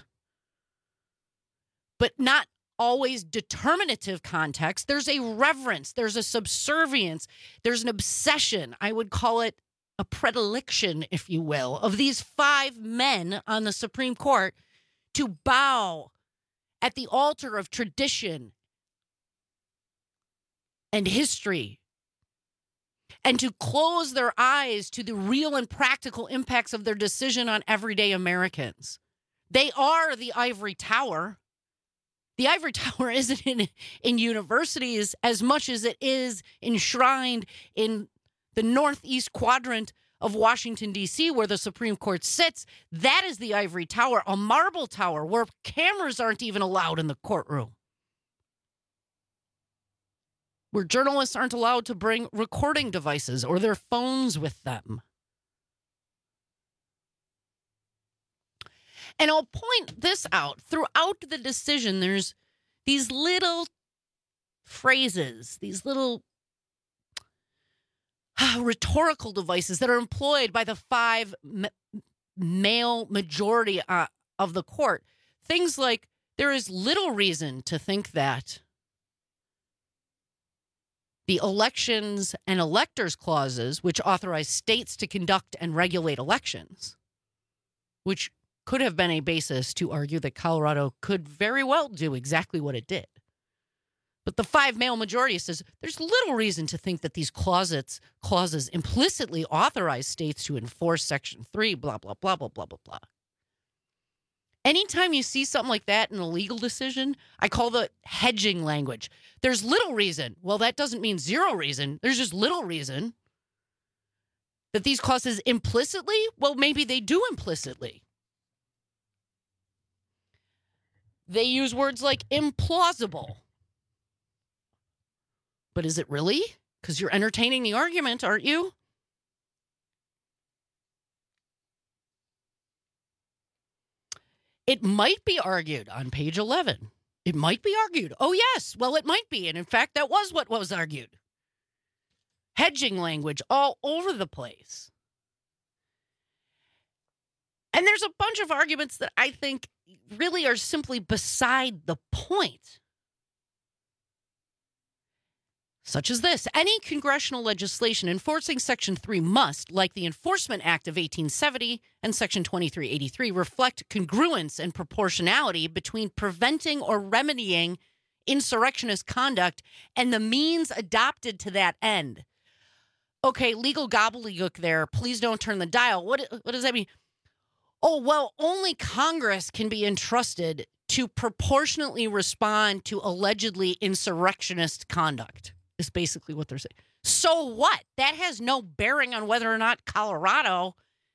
But not always determinative context. There's a reverence, there's a subservience, there's an obsession. I would call it a predilection, if you will, of these 5 men on the Supreme Court to bow at the altar of tradition and history, and to close their eyes to the real and practical impacts of their decision on everyday Americans. They are the ivory tower. The ivory tower isn't in universities as much as it is enshrined in the northeast quadrant of Washington, D.C., where the Supreme Court sits. That is the ivory tower, a marble tower where cameras aren't even allowed in the courtroom, where journalists aren't allowed to bring recording devices or their phones with them. And I'll point this out. Throughout the decision, there's these little phrases, these little rhetorical devices that are employed by the 5 male majority of the court. Things like, there is little reason to think that the elections and electors clauses, which authorize states to conduct and regulate elections, which could have been a basis to argue that Colorado could very well do exactly what it did. But the 5 male majority says there's little reason to think that these clauses implicitly authorize states to enforce Section 3, blah, blah, blah, blah, blah, blah, blah. Anytime you see something like that in a legal decision, I call the hedging language. There's little reason. Well, that doesn't mean zero reason. There's just little reason that these clauses implicitly, well, maybe they do implicitly. They use words like implausible. But is it really? Because you're entertaining the argument, aren't you? It might be argued on page 11. It might be argued. Oh, yes. Well, it might be. And in fact, that was what was argued. Hedging language all over the place. And there's a bunch of arguments that I think really are simply beside the point. Such as this: any congressional legislation enforcing Section 3 must, like the Enforcement Act of 1870 and Section 2383, reflect congruence and proportionality between preventing or remedying insurrectionist conduct and the means adopted to that end. Okay, legal gobbledygook there. Please don't turn the dial. What does that mean? Oh, well, only Congress can be entrusted to proportionately respond to allegedly insurrectionist conduct. Is basically what they're saying. So what? That has no bearing on whether or not Colorado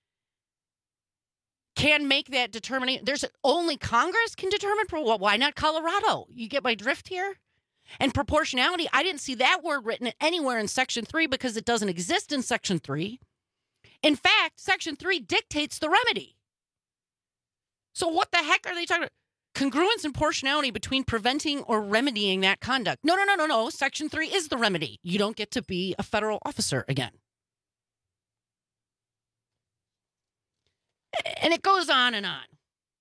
can make that determination. There's only Congress can determine. Well, why not Colorado? You get my drift here? And proportionality, I didn't see that word written anywhere in Section 3 because it doesn't exist in Section 3. In fact, Section 3 dictates the remedy. So what the heck are they talking about? Congruence and proportionality between preventing or remedying that conduct. No. Section 3 is the remedy. You don't get to be a federal officer again. And it goes on and on.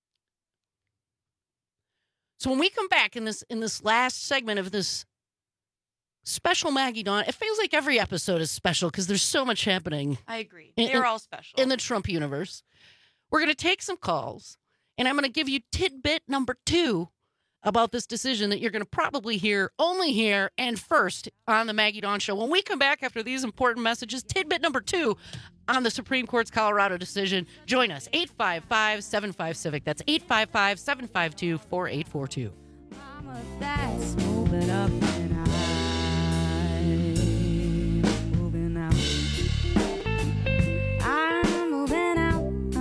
So when we come back in this last segment of this special Maggie Dawn, it feels like every episode is special because there's so much happening. I agree. They're all special. In the Trump universe. We're going to take some calls. And I'm going to give you tidbit number 2 about this decision that you're going to probably hear only here and first on the Maggie Dawn Show. When we come back after these important messages, tidbit number 2 on the Supreme Court's Colorado decision. Join us, 855-75-CIVIC. That's 855-752-4842. That's moving up and I'm moving out. I'm moving out.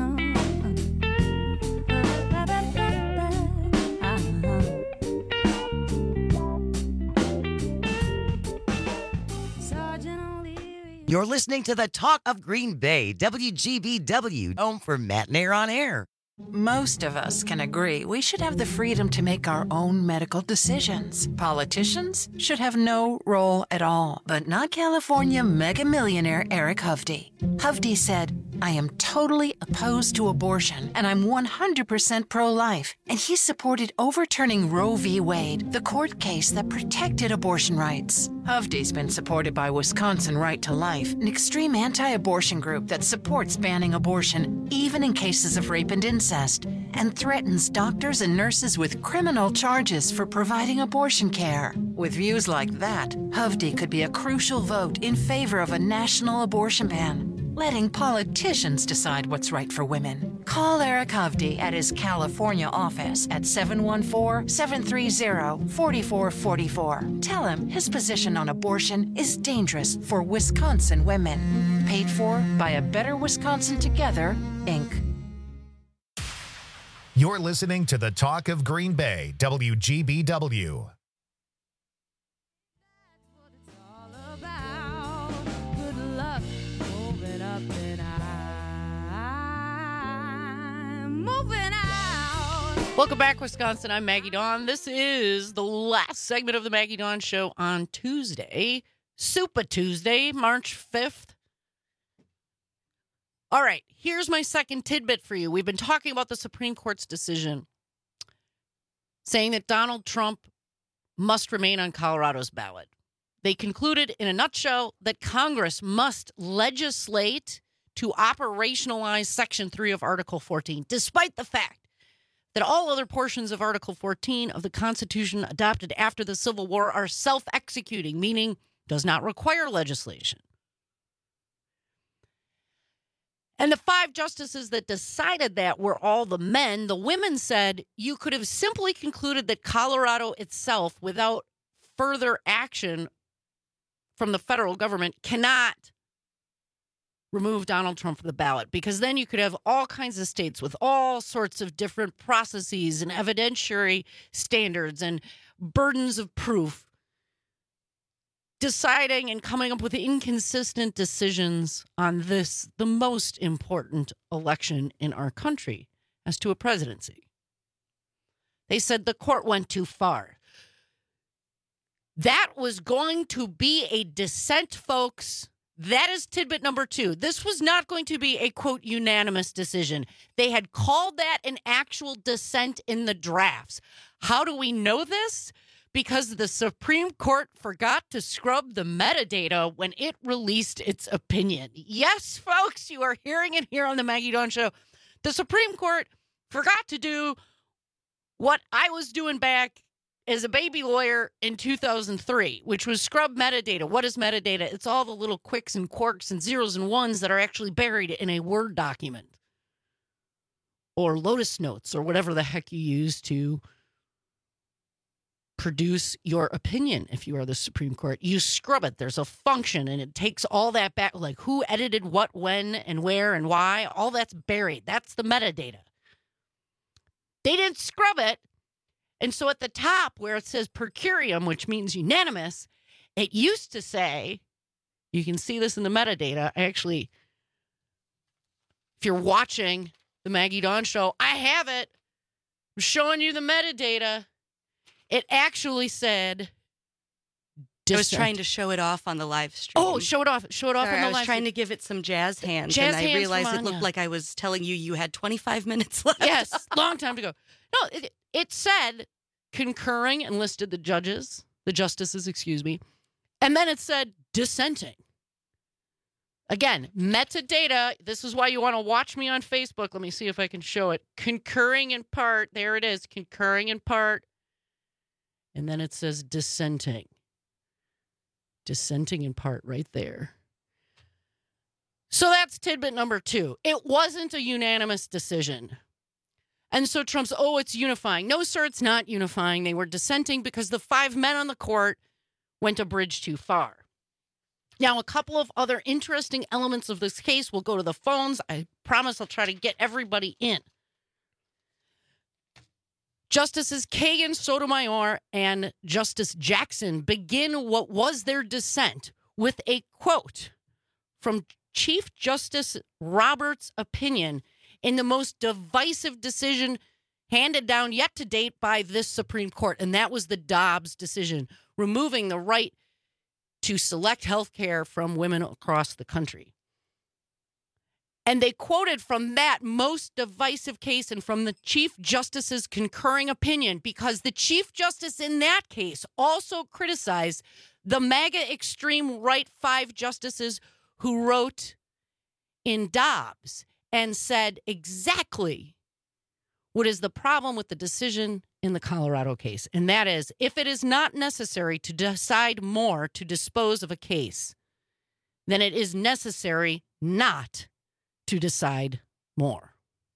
You're listening to the Talk of Green Bay, WGBW, home for Matt and Air on Air. Most of us can agree we should have the freedom to make our own medical decisions. Politicians should have no role at all. But not California mega millionaire Eric Hovde. Hovde said, "I am totally opposed to abortion, and I'm 100% pro-life." And he supported overturning Roe v. Wade, the court case that protected abortion rights. Hovde's been supported by Wisconsin Right to Life, an extreme anti-abortion group that supports banning abortion, even in cases of rape and incest, and threatens doctors and nurses with criminal charges for providing abortion care. With views like that, Hovde could be a crucial vote in favor of a national abortion ban, letting politicians decide what's right for women. Call Eric Hovde at his California office at 714-730-4444. Tell him his position on abortion is dangerous for Wisconsin women. Paid for by A Better Wisconsin Together, Inc. You're listening to the Talk of Green Bay, WGBW. Good luck moving up and I'm moving out. Welcome back, Wisconsin. I'm Maggie Dawn. This is the last segment of the Maggie Dawn Show on Tuesday, Super Tuesday, March 5th. All right, here's my second tidbit for you. We've been talking about the Supreme Court's decision saying that Donald Trump must remain on Colorado's ballot. They concluded in a nutshell that Congress must legislate to operationalize Section 3 of Article 14, despite the fact that all other portions of Article 14 of the Constitution adopted after the Civil War are self-executing, meaning does not require legislation. And the 5 justices that decided that were all the men. The women said you could have simply concluded that Colorado itself, without further action from the federal government, cannot remove Donald Trump from the ballot, because then you could have all kinds of states with all sorts of different processes and evidentiary standards and burdens of proof deciding and coming up with inconsistent decisions on this, the most important election in our country as to a presidency. They said the court went too far. That was going to be a dissent, folks. That is tidbit number 2. This was not going to be a, quote, unanimous decision. They had called that an actual dissent in the drafts. How do we know this? Because the Supreme Court forgot to scrub the metadata when it released its opinion. Yes, folks, you are hearing it here on the Maggie Dawn Show. The Supreme Court forgot to do what I was doing back as a baby lawyer in 2003, which was scrub metadata. What is metadata? It's all the little quicks and quirks and zeros and ones that are actually buried in a Word document or Lotus Notes or whatever the heck you use to produce your opinion. If you are the Supreme Court, you scrub it. There's a function and it takes all that back, like who edited what, when, and where, and why. All that's buried. That's the metadata. They didn't scrub it. And so at the top where it says per curiam, which means unanimous, it used to say, you can see this in the metadata. Actually, if you're watching the Maggie Dawn Show, I have it. I'm showing you the metadata. It actually said dissent. I was trying to show it off on the live stream. Oh, show it off. Show it off on the live stream. I was trying to give it some jazz hands, and I realized it looked like I was telling you had 25 minutes left. Yes, long time to go. No, it said concurring and listed the justices, excuse me. And then it said dissenting. Again, metadata. This is why you want to watch me on Facebook. Let me see if I can show it. Concurring in part. There it is. Concurring in part. And then it says dissenting. Dissenting in part right there. So that's tidbit number 2. It wasn't a unanimous decision. And so Trump's, it's unifying. No, sir, it's not unifying. They were dissenting because the 5 men on the court went a bridge too far. Now, a couple of other interesting elements of this case. We'll go to the phones. I promise I'll try to get everybody in. Justices Kagan, Sotomayor, and Justice Jackson begin what was their dissent with a quote from Chief Justice Roberts' opinion in the most divisive decision handed down yet to date by this Supreme Court, and that was the Dobbs decision, removing the right to select health care from women across the country. And they quoted from that most divisive case and from the Chief Justice's concurring opinion, because the Chief Justice in that case also criticized the MAGA extreme right 5 justices who wrote in Dobbs and said exactly what is the problem with the decision in the Colorado case. And that is, if it is not necessary to decide more to dispose of a case, then it is necessary not to decide more.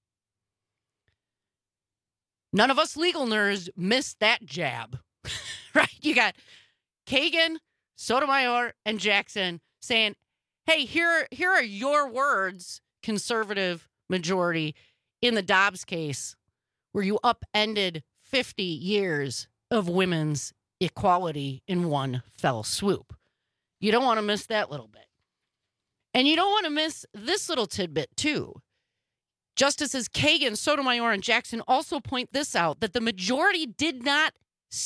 None of us legal nerds missed that jab, right? You got Kagan, Sotomayor, and Jackson saying, hey, here are your words, conservative majority, in the Dobbs case, where you upended 50 years of women's equality in one fell swoop. You don't want to miss that little bit. And you don't want to miss this little tidbit, too. Justices Kagan, Sotomayor, and Jackson also point this out, that the majority did not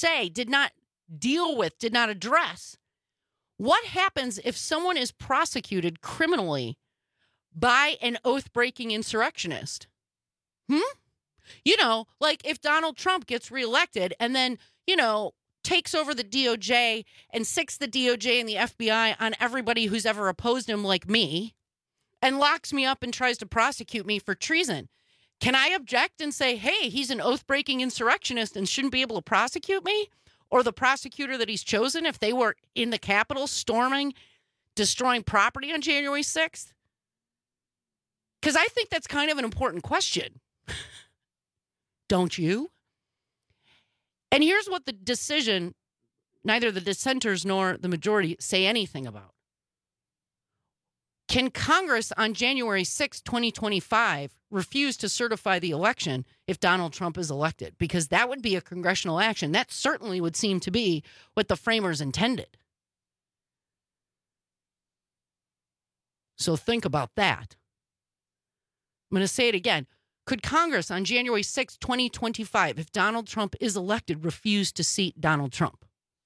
deal with, did not address what happens if someone is prosecuted criminally by an oath-breaking insurrectionist. You know, like if Donald Trump gets reelected and then, takes over the DOJ and sicks the DOJ and the FBI on everybody who's ever opposed him like me and locks me up and tries to prosecute me for treason. Can I object and say, hey, he's an oath-breaking insurrectionist and shouldn't be able to prosecute me? Or the prosecutor that he's chosen if they were in the Capitol storming, destroying property on January 6th? Because I think that's kind of an important question. Don't you? And here's what the decision, neither the dissenters nor the majority say anything about. Can Congress on January 6, 2025, refuse to certify the election if Donald Trump is elected? Because that would be a congressional action. That certainly would seem to be what the framers intended. So think about that. I'm going to say it again. Could Congress on January 6, 2025, if Donald Trump is elected, refuse to seat Donald Trump?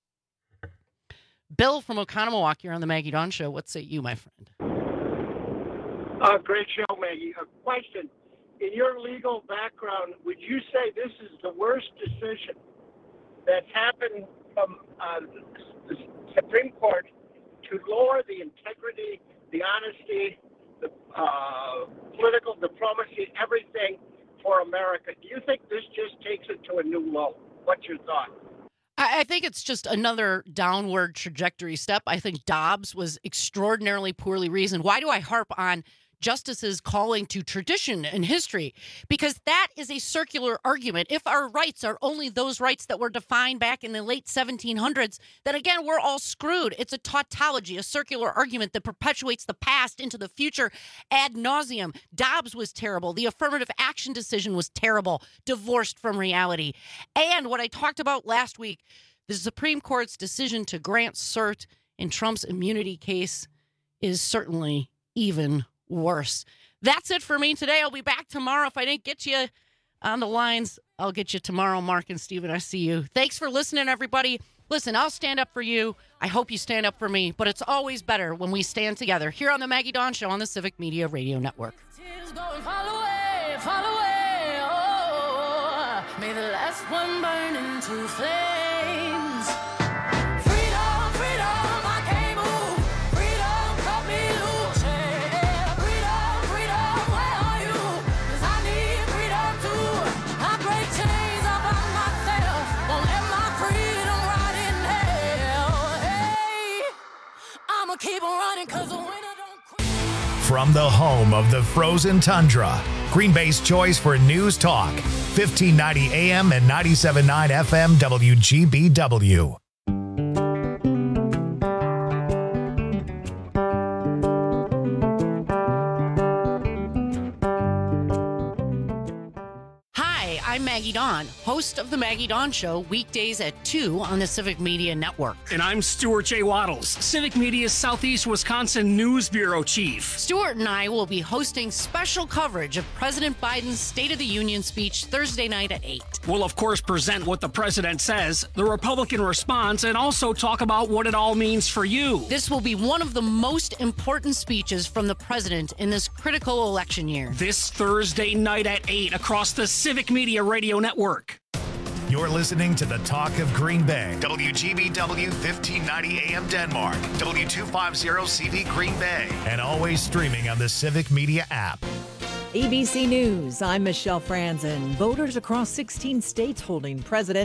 Bill from Oconomowoc, you're on the Maggie Dawn Show. What say you, my friend? Great show, Maggie. A question. In your legal background, would you say this is the worst decision that's happened from the Supreme Court to lower the integrity, the honesty, the political diplomacy, everything for America? Do you think this just takes it to a new low? What's your thought? I think it's just another downward trajectory step. I think Dobbs was extraordinarily poorly reasoned. Why do I harp on justices calling to tradition and history? Because that is a circular argument. If our rights are only those rights that were defined back in the late 1700s, then again, we're all screwed. It's a tautology, a circular argument that perpetuates the past into the future ad nauseum. Dobbs was terrible. The affirmative action decision was terrible, divorced from reality. And what I talked about last week, the Supreme Court's decision to grant cert in Trump's immunity case is certainly even worse. That's it for me today. I'll be back tomorrow. If I didn't get you on the lines, I'll get you tomorrow. Mark and Steven, I see you. Thanks for listening, everybody. Listen, I'll stand up for you. I hope you stand up for me, but it's always better when we stand together here on the Maggie Dawn Show on the Civic Media Radio Network. Fall away, oh, may the last one burn into flames. Keep on running 'cause the winner don't quit. From the home of the frozen tundra, Green Bay's choice for news talk, 1590 AM and 97.9 FM WGBW. I'm Maggie Dawn, host of The Maggie Dawn Show, weekdays at 2 on the Civic Media Network. And I'm Stuart J. Waddles, Civic Media's Southeast Wisconsin News Bureau Chief. Stuart and I will be hosting special coverage of President Biden's State of the Union speech Thursday night at 8. We'll, of course, present what the president says, the Republican response, and also talk about what it all means for you. This will be one of the most important speeches from the president in this critical election year. This Thursday night at 8 across the Civic Media Radio Network. You're listening to the Talk of Green Bay. WGBW 1590 AM Denmark. W250CV Green Bay. And always streaming on the Civic Media app. ABC News, I'm Michelle Franzen. Voters across 16 states holding President